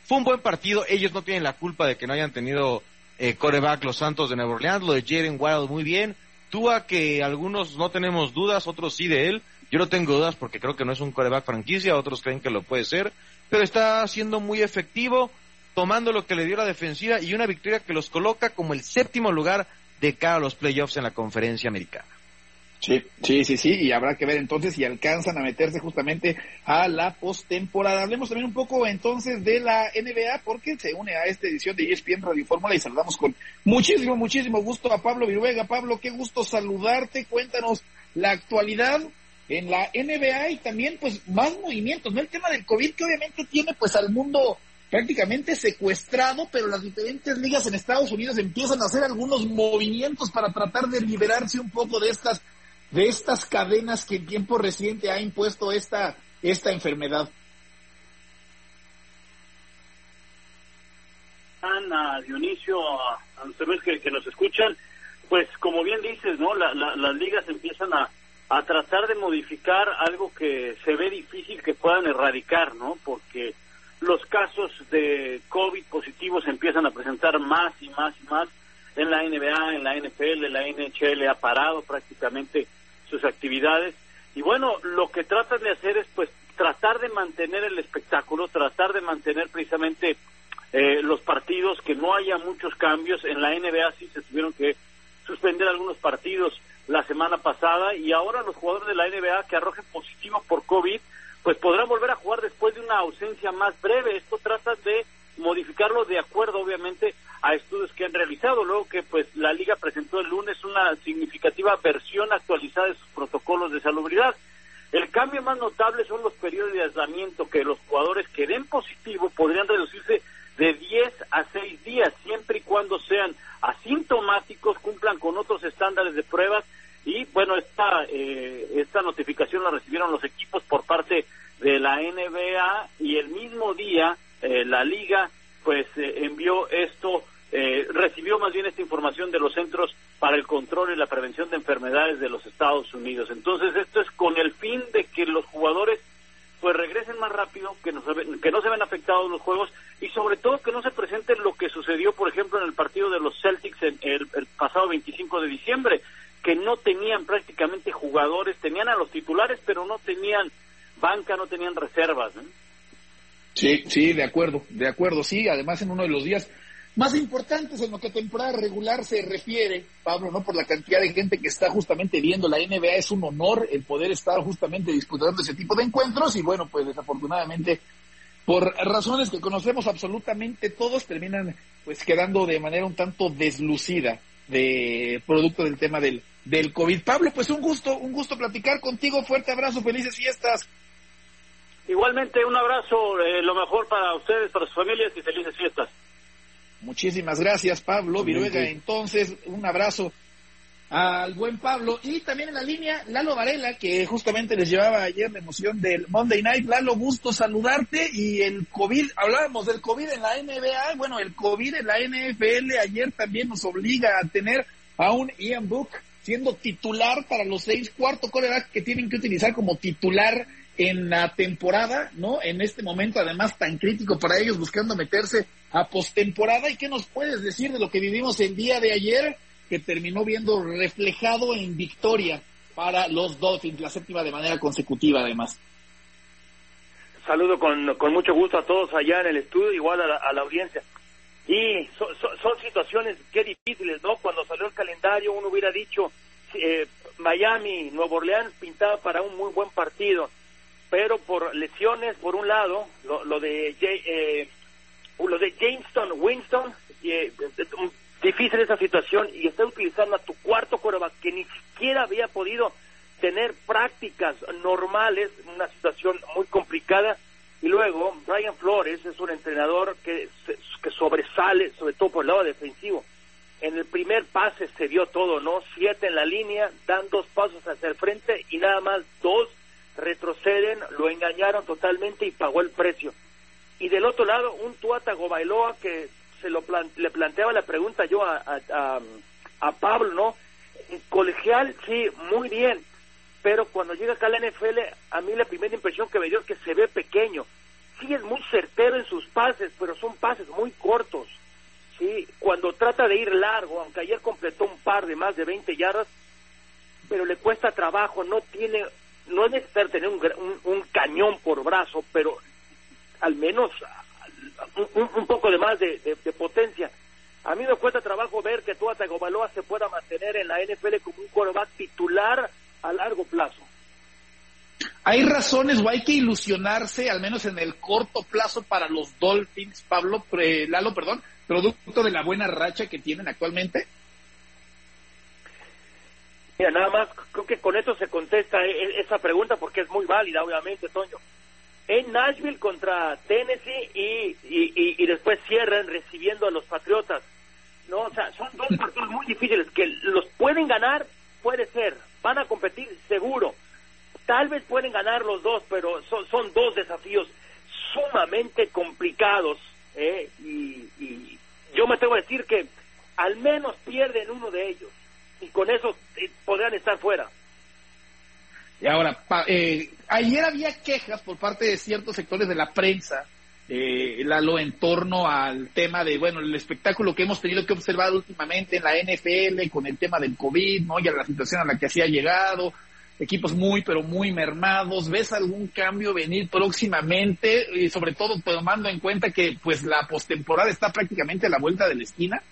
Fue un buen partido, ellos no tienen la culpa de que no hayan tenido eh, quarterback los Santos de Nueva Orleans, lo de Jalen Wild muy bien, Tua que algunos no tenemos dudas, otros sí de él, yo no tengo dudas porque creo que no es un quarterback franquicia, otros creen que lo puede ser, pero está siendo muy efectivo, tomando lo que le dio la defensiva y una victoria que los coloca como el séptimo lugar de cara a los playoffs en la conferencia americana. Sí, sí, sí, sí, y habrá que ver entonces si alcanzan a meterse justamente a la postemporada. Hablemos también un poco entonces de la N B A, porque se une a esta edición de E S P N Radio Fórmula y saludamos con muchísimo, muchísimo gusto a Pablo Viruega. Pablo, qué gusto saludarte, cuéntanos la actualidad en la N B A y también pues más movimientos, ¿no? El tema del COVID que obviamente tiene pues al mundo prácticamente secuestrado, pero las diferentes ligas en Estados Unidos empiezan a hacer algunos movimientos para tratar de liberarse un poco de estas de estas cadenas que en tiempo reciente ha impuesto esta esta enfermedad. Ana, Dionisio, a, a ustedes que, que nos escuchan, pues como bien dices, ¿no? La, la, las ligas empiezan a, a tratar de modificar algo que se ve difícil que puedan erradicar, ¿no? Porque los casos de COVID positivos se empiezan a presentar más y más y más en la N B A, en la N F L, la N H L ha parado prácticamente sus actividades y bueno, lo que tratan de hacer es pues tratar de mantener el espectáculo, tratar de mantener precisamente eh, los partidos, que no haya muchos cambios. En la N B A sí se tuvieron que suspender algunos partidos la semana pasada y ahora los jugadores de la N B A que arrojen positivo por COVID pues podrán volver a jugar después de una ausencia más breve. Esto trata de modificarlo de acuerdo obviamente a estudios que han realizado, luego que pues la liga presentó el lunes una significativa versión actualizada de sus protocolos de salubridad. El cambio más notable son los periodos de aislamiento, que los jugadores que den positivo podrían reducirse de diez a seis días, siempre y cuando sean asintomáticos, cumplan con otros estándares de pruebas. Y bueno, esta eh, esta notificación la recibieron los equipos por parte de la N B A y el mismo día eh, la liga pues eh, envió esto, eh, recibió más bien esta información de los Centros para el Control y la Prevención de Enfermedades de los Estados Unidos. Entonces esto es con el fin de que los jugadores pues regresen más rápido, que no, se, que no se vean afectados los juegos y sobre todo que no se presente lo que sucedió por ejemplo en el partido de los Celtics en el, el pasado veinticinco de diciembre, que no tenían prácticamente jugadores, tenían a los titulares, pero no tenían banca, no tenían reservas, ¿eh? Sí, sí, de acuerdo, de acuerdo, sí, además en uno de los días más importantes en lo que temporada regular se refiere, Pablo, ¿no? Por la cantidad de gente que está justamente viendo la N B A, es un honor el poder estar justamente disputando ese tipo de encuentros y bueno, pues desafortunadamente, por razones que conocemos absolutamente todos, terminan pues quedando de manera un tanto deslucida de producto del tema del del COVID. Pablo, pues un gusto, un gusto platicar contigo, fuerte abrazo, felices fiestas. Igualmente un abrazo, eh, lo mejor para ustedes, para sus familias y felices fiestas. Muchísimas gracias, Pablo Viruega. Entonces, un abrazo al buen Pablo. Y también en la línea, Lalo Varela, que justamente les llevaba ayer la emoción del Monday Night. Lalo, gusto saludarte. Y el COVID, hablábamos del COVID en la N B A, bueno, el COVID en la N F L ayer también nos obliga a tener a un Ian Book siendo titular para los seis, cuarto quarterback que tienen que utilizar como titular en la temporada, ¿no? En este momento, además, tan crítico para ellos, buscando meterse a postemporada. ¿Y qué nos puedes decir de lo que vivimos el día de ayer, que terminó viendo reflejado en victoria para los Dolphins, la séptima de manera consecutiva, además? Saludo con, con mucho gusto a todos allá en el estudio, igual a la, a la audiencia. Y so, so, son situaciones que difíciles, ¿no? Cuando salió el calendario, uno hubiera dicho eh, Miami, Nueva Orleans pintaba para un muy buen partido, pero por lesiones, por un lado, lo, lo de eh, lo de Jamestown, Winston, eh, difícil esa situación, y está utilizando a tu cuarto quarterback que ni siquiera había podido tener prácticas normales, una situación muy complicada. Y luego Brian Flores es un entrenador que, que sobresale, sobre todo por el lado defensivo. En el primer pase se dio todo, ¿no? Siete en la línea, dan dos pasos hacia el frente y nada más dos retroceden, lo engañaron totalmente y pagó el precio. Y del otro lado, un Tua Tagovailoa que se lo plan, le planteaba la pregunta yo a, a, a, a Pablo, ¿no? En colegial, sí, muy bien, pero cuando llega acá a la N F L, a mí la primera impresión que me dio es que se ve pequeño, sí es muy certero en sus pases, pero son pases muy cortos. Sí, cuando trata de ir largo, aunque ayer completó un par de más de veinte yardas, pero le cuesta trabajo, no tiene, no es necesario tener un, un, un cañón por brazo, pero al menos un, un poco de más de, de, de potencia. A mí me cuesta trabajo ver que Tua Tagovailoa se pueda mantener en la N F L como un quarterback titular a largo plazo. ¿Hay razones o hay que ilusionarse, al menos en el corto plazo, para los Dolphins, Pablo, pre, Lalo, perdón, producto de la buena racha que tienen actualmente? Mira, nada más creo que con eso se contesta esa pregunta, porque es muy válida, obviamente, Toño. En Nashville contra Tennessee y, y, y, y después cierran recibiendo a los Patriotas, ¿no? O sea, son dos partidos muy difíciles que los pueden ganar, puede ser, van a competir seguro. Tal vez pueden ganar los dos, pero son, son dos desafíos sumamente complicados, ¿eh? y, y yo me atrevo a decir que al menos pierden uno de ellos, y con eso eh, podrán estar fuera. Y ahora, pa, eh, ayer había quejas por parte de ciertos sectores de la prensa, eh, Lalo, en torno al tema de, bueno, el espectáculo que hemos tenido que observar últimamente en la N F L con el tema del COVID, ¿no? Y a la situación a la que se ha llegado, equipos muy, pero muy mermados. ¿Ves algún cambio venir próximamente? Y sobre todo tomando en cuenta que, pues, la postemporada está prácticamente a la vuelta de la esquina.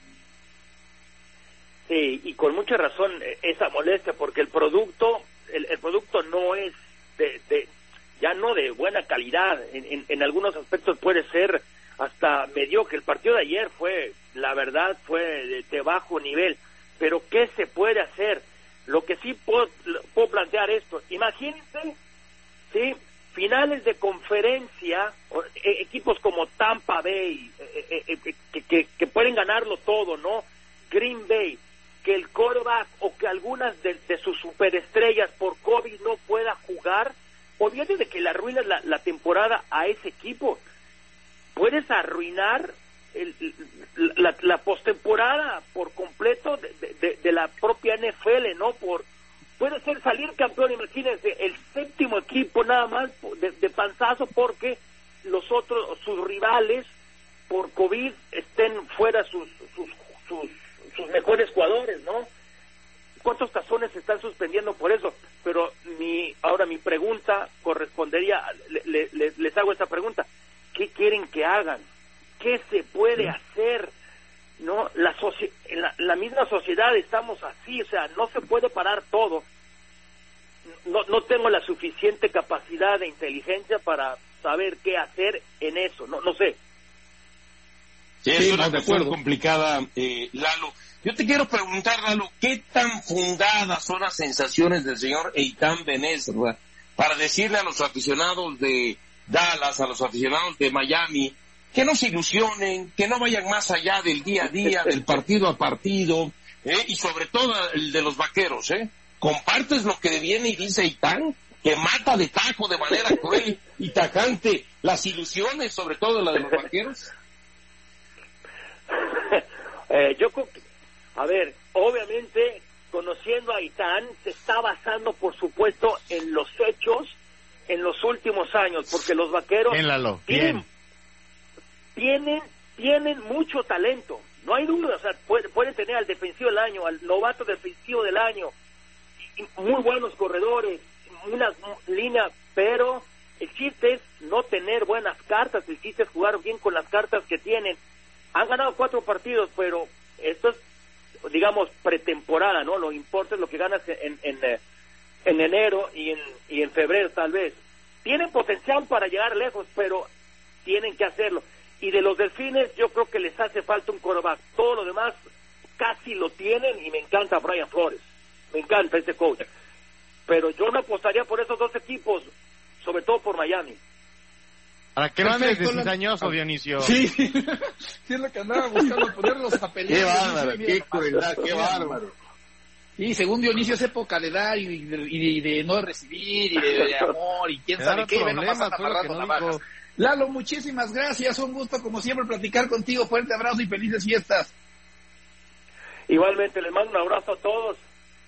Sí, y con mucha razón esa molestia, porque el producto, el, el producto no es de, de, ya no de buena calidad. En, en, en algunos aspectos puede ser hasta mediocre. El partido de ayer fue, la verdad, fue de, de bajo nivel. Pero ¿qué se puede hacer? Lo que sí puedo, puedo plantear esto, imagínense, sí, finales de conferencia, eh, equipos como Tampa Bay, eh, eh, eh, que, que, que pueden ganarlo todo, ¿no? Green Bay, que el quarterback o que algunas de, de sus superestrellas por COVID no pueda jugar, olvídate de que le arruinas la, la temporada a ese equipo. Puedes arruinar el, la, la postemporada por completo de, de, de la propia N F L, ¿no? Por puede ser salir campeón, imagínense, el séptimo equipo nada más de, de panzazo porque los otros, sus rivales por COVID estén fuera sus sus, sus, sus mejores jugadores, ¿no? ¿Cuántos tazones se están suspendiendo por eso? Pero mi ahora mi pregunta correspondería, le, le, les hago esa pregunta, ¿qué quieren que hagan? ¿Qué se puede hacer? No, la, soci- en la, la misma sociedad estamos así, o sea, no se puede parar todo. No, no tengo la suficiente capacidad de inteligencia para saber qué hacer en eso, no, no sé. Sí, es una cuestión complicada, eh, Lalo. Yo te quiero preguntar, Lalo, ¿qué tan fundadas son las sensaciones del señor Eitan Benesra para decirle a los aficionados de Dallas, a los aficionados de Miami, que no se ilusionen, que no vayan más allá del día a día, del partido a partido, ¿eh? Y sobre todo el de los Vaqueros, ¿eh? ¿Compartes lo que viene y dice Eitan, que mata de tajo de manera cruel y tajante las ilusiones, sobre todo la de los Vaqueros? eh, yo, a ver, obviamente, conociendo a Eitan, se está basando, por supuesto, en los hechos en los últimos años, porque los Vaqueros bien, Lalo, tienen, bien. tienen tienen mucho talento, no hay duda, o sea, pueden, pueden tener al defensivo del año, al novato defensivo del año, muy buenos corredores, una línea, pero el chiste es no tener buenas cartas, el chiste es jugar bien con las cartas que tienen. Han ganado cuatro partidos, pero esto es, digamos, pretemporada, ¿no? Lo importa es lo que ganas en, en, en enero y en, y en febrero tal vez. Tienen potencial para llegar lejos, pero tienen que hacerlo. Y de los Delfines yo creo que les hace falta un quarterback. Todo lo demás casi lo tienen y me encanta Brian Flores. Me encanta ese coach. Pero yo no apostaría por esos dos equipos, sobre todo por Miami. ¿Para qué no andes de cizañoso, Dionisio? Sí, sí es lo que andaba buscando, ponerlos a pelear. Qué bárbaro, qué crueldad, qué bárbaro. Sí, según Dionisio es época de dar y de, y de, de no recibir y de, de amor y quién sabe qué. Ven, pasando amarrando navajas. Lalo, muchísimas gracias, un gusto como siempre platicar contigo, fuerte abrazo y felices fiestas. Igualmente, les mando un abrazo a todos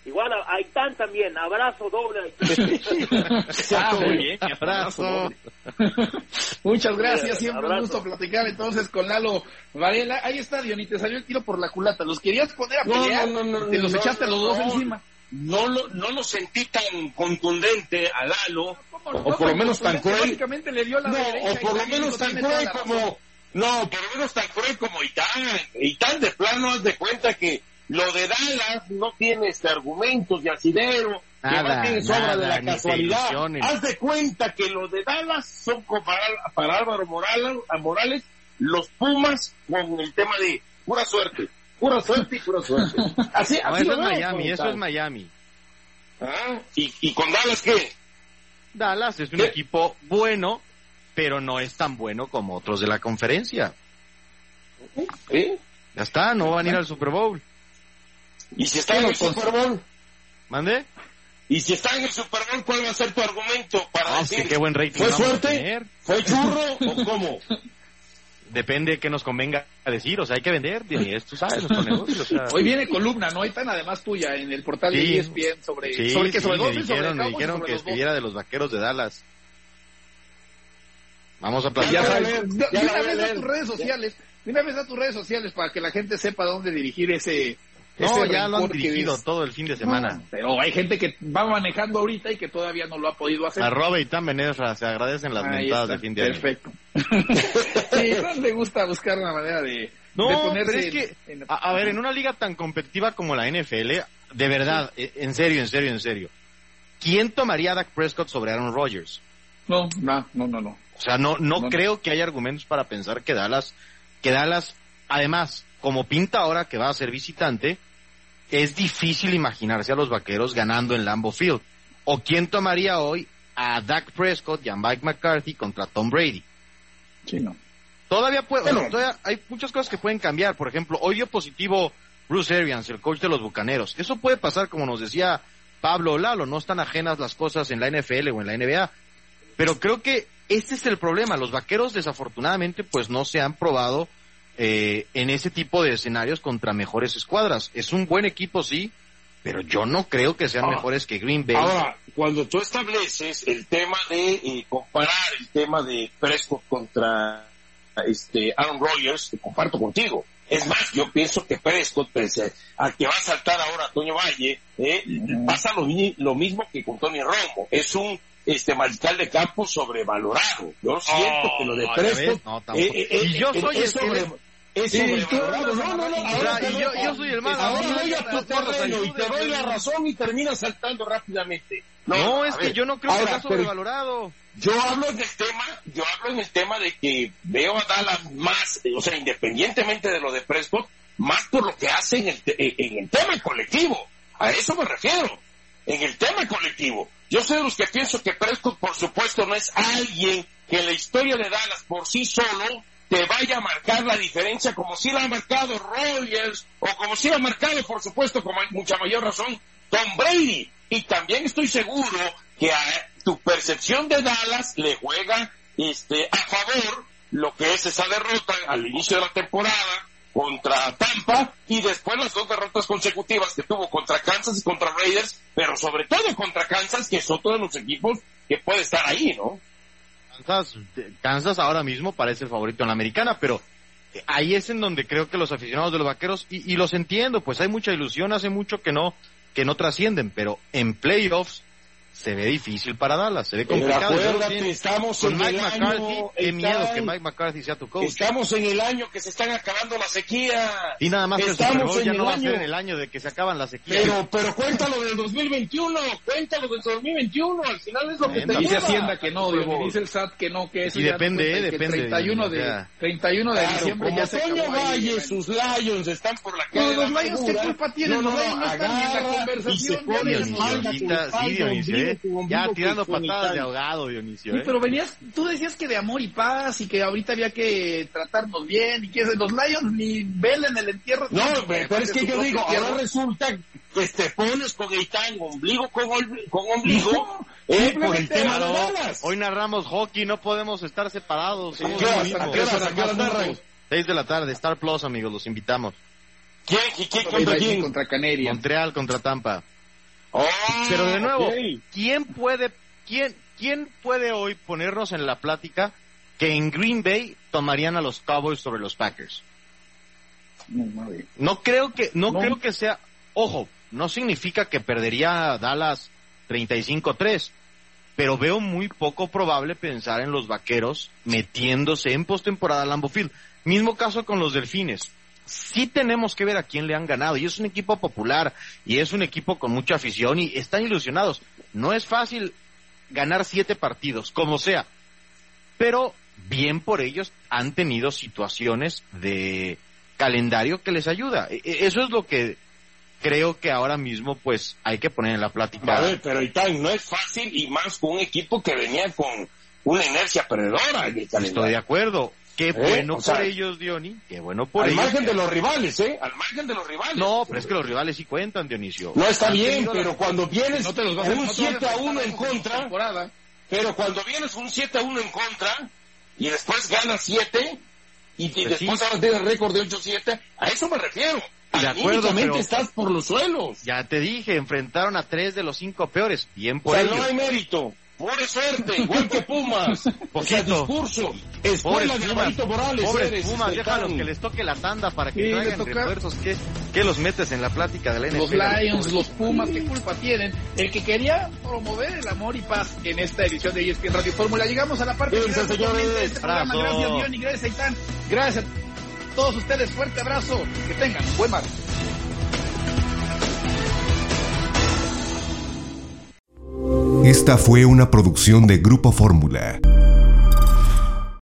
Igual a Aitán también, abrazo doble a Aitán. Ah, muy bien, abrazo. Muchas gracias, siempre Abrazo. un gusto platicar entonces con Lalo Varela. Ahí está, Diony, te salió el tiro por la culata. Los querías poner a No, pelear, no, no, no, te los no, echaste a los no, dos no. encima. No lo, no lo sentí tan contundente a Lalo, ¿Cómo o no? por lo menos tan Porque cruel. básicamente le dio la No, derecha o y por lo también menos tan tiene toda cruel la razón. como... No, por lo menos tan cruel como Itán. Itán de plano haz de cuenta que lo de Dallas no tiene este argumentos de asidero, que Nada, más bien es obra nada, de la ni se casualidad. ilusionen. Haz de cuenta que los de Dallas son como para, para Álvaro Morales, a Morales, los Pumas con el tema de pura suerte, pura suerte y pura suerte. Así, No, así eso lo es veo, Miami, con eso Itán. es Miami. Ah, ¿Y, ¿Y con Dallas qué? Dallas es un ¿Qué? equipo bueno, pero no es tan bueno como otros de la conferencia. ¿Eh? Ya está, no van a ir al Super Bowl. ¿Y si está en el Super Bowl? ¿Mande? Y si está en el Super Bowl, ¿cuál va a ser tu argumento para No, decir? que qué buen rating ¿Fue vamos a suerte? tener. ¿Fue churro o cómo? Depende de qué nos convenga decir, o sea, hay que vender, Dini, tú sabes, nuestro negocio, o sea. Hoy viene columna, ¿no? Hay tan además tuya en el portal de Sí. E S P N sobre, Sí, sobre que sí, sobre me Dolphins, sobre dijeron, me Cowboys y dijeron sobre que los dos. escribiera de los vaqueros de Dallas. Vamos a Ya platicar. sabes, leer, de, ya de la una voy a vez a leer. tus redes sociales, de una vez a tus redes sociales para que la gente sepa dónde dirigir ese... No, ese ya lo han rencor que dirigido es- todo el fin de semana. No, pero hay gente que va manejando ahorita y que todavía no lo ha podido hacer. Arroba y tan Benesra, se agradecen las Ahí mentadas está, de fin de año. perfecto. Sí, no le gusta buscar una manera de, de No, ponerse pero es que, en- en- a, a ver, en una liga tan competitiva como la N F L, de verdad, eh, en serio, en serio, en serio, ¿quién tomaría a Dak Prescott sobre Aaron Rodgers? No, no, no, no, no. O sea, no, no, No, no. creo que haya argumentos para pensar que Dallas, que Dallas, además, como pinta ahora que va a ser visitante, es difícil imaginarse a los vaqueros ganando en Lambeau Field. ¿O quién tomaría hoy a Dak Prescott y a Mike McCarthy contra Tom Brady? Sí, no. Todavía puede, Bueno. o sea, todavía hay muchas cosas que pueden cambiar. Por ejemplo, hoy dio positivo Bruce Arians, el coach de los Bucaneros. Eso puede pasar, como nos decía Pablo o Lalo, no están ajenas las cosas en la N F L o en la N B A. Pero creo que este es el problema. Los vaqueros, desafortunadamente, pues no se han probado eh, en ese tipo de escenarios contra mejores escuadras. Es un buen equipo, sí, pero yo no creo que sean Ah. mejores que Green Bay. Ahora, cuando tú estableces el tema de eh, comparar el tema de Prescott contra este Aaron Rodgers, te comparto contigo. Es más, yo pienso que Prescott, pese a que va a saltar ahora Toño Valle, eh, pasa lo, mi- lo mismo que con Tony Romo. Es un este mariscal de campo sobrevalorado. Yo siento que lo de ¿ya Prescott ves? No, tampoco. eh, eh, Y yo eh, soy es el que sobre, le- es Sí, sobrevalorado. tú- No, no, no. O ahora sea, te y yo, doy- yo soy el más... Ahora ahora voy a yo- tu terreno y te doy la razón y terminas saltando rápidamente. No, a es ver, que yo no creo ahora, que sea pero sobrevalorado. yo hablo en el tema, yo hablo en el tema de que veo a Dallas más, eh, o sea, independientemente de lo de Prescott, más por lo que hace en el, te- en el tema colectivo. A eso me refiero. En el tema colectivo. Yo soy de los que pienso que Prescott, por supuesto, no es alguien que en la historia de Dallas por sí solo te vaya a marcar la diferencia como si la ha marcado Rodgers o como si la ha marcado, por supuesto, con mucha mayor razón, Tom Brady. Y también estoy seguro que a tu percepción de Dallas le juega este a favor lo que es esa derrota al inicio de la temporada contra Tampa y después las dos derrotas consecutivas que tuvo contra Kansas y contra Raiders, pero sobre todo contra Kansas, que es otro de los equipos que puede estar ahí, ¿no? Kansas, Kansas ahora mismo parece el favorito en la americana, pero ahí es en donde creo que los aficionados de los vaqueros, y, y los entiendo, pues hay mucha ilusión, hace mucho que no, que no trascienden, pero en playoffs se ve difícil para Dallas, se ve Pero complicado. acuérdate, Yo no sé, estamos con en Mike el McCarthy, año, qué miedo están- que Mike McCarthy sea tu coach. Estamos en el año que se están acabando la sequía. Y nada más que el Estamos Super Bowl en ya el no va a año. ser en el año de que se acaban las sequías. Pero, pero cuéntalo del dos mil veintiuno, cuéntalo del dos mil veintiuno, al final es lo que Bueno, te Dice lleva. Hacienda que no, Por dice favor. el S A T que no, que eso Y ya depende, no cuenta, eh, y que depende, el treinta y uno de, ya. treinta y uno de Claro, diciembre como ya se Toño acabó ahí, Valle, bueno. sus Lions están por la calle No, de los la Lions, ¿qué amargura. culpa tienen? Los Lions no están ni en la conversación, y se ya pone dejen Dionisio, espalda con ahorita, espalda, sí, Dionisio, ombligo eh. con ombligo Ya con- tirando con patadas de Italia. ahogado, Dionisio, Sí, eh. pero venías, tú decías que de amor y paz y que ahorita había que tratarnos bien y que los Lions ni velen el entierro. No, de- pero, pero es que de yo su digo, propio ahora entierro. resulta que te pones con Eitan, ombligo con, ol- con ombligo, No, eh, por el simplemente tema de Claro, Dallas. hoy narramos hockey, no podemos estar separados. Sí, somos ¿Qué lo horas? mismo. ¿A qué horas? ¿A qué horas narran? Seis de la tarde, Star Plus, amigos, los invitamos. ¿Quién, quién, quién Contra contra quién? Contra Canarias. Montreal contra Tampa. Oh, Pero de nuevo, okay. ¿quién puede, quién, quién puede hoy ponernos en la plática que en Green Bay tomarían a los Cowboys sobre los Packers? No, madre. No creo que, no, No. creo que sea, ojo, no significa que perdería Dallas treinta y cinco a tres, pero veo muy poco probable pensar en los Vaqueros metiéndose en postemporada a Lambeau Field. Mismo caso con los Delfines. Sí tenemos que ver a quién le han ganado, y es un equipo popular, y es un equipo con mucha afición, y están ilusionados. No es fácil ganar siete partidos, como sea, pero bien por ellos, han tenido situaciones de calendario que les ayuda. Eso es lo que creo que ahora mismo pues hay que poner en la plática. A ver, pero Itán, no es fácil, y más con un equipo que venía con una inercia perdedora en el calendario. Estoy de acuerdo. Qué ¿Eh? bueno O sea, por ellos, Diony. Qué bueno por Al ellos. margen de los rivales, ¿eh? Al margen de los rivales. No, pero es que los rivales sí cuentan, Dionisio. No, está Han bien, tenido pero la- cuando vienes No te los vas con a un no te vas a siete a uno en enfrentar contra, temporada. pero cuando vienes con un siete a uno en contra, y después ganas siete, y, y Pues después sí. ahora tienes récord de ocho siete, a eso me refiero. De acuerdo, Anímicamente pero- estás por los suelos. Ya te dije, enfrentaron a tres de los cinco peores. Bien O por sea, ellos. no hay mérito. Pura suerte, igual que Pumas. O sea, Poquito. discurso. Pobres Escuela de Pumas, Alvarito Morales. pobres eres, Pumas, este, déjalos tan- que les toque la tanda para que Sí, les traigan toca. refuerzos. ¿Qué, ¿Qué los metes en la plática de la N F L? Los Lions, los Pumas, ¿qué culpa tienen? El que quería promover el amor y paz en esta edición de E S P N Radio Fórmula. Llegamos a la parte Piensa, final señores. de este programa. Abrazo. Gracias, Diony, gracias, Aitán. Gracias a todos ustedes. Fuerte abrazo. Que tengan un buen martes. Esta fue una producción de Grupo Fórmula.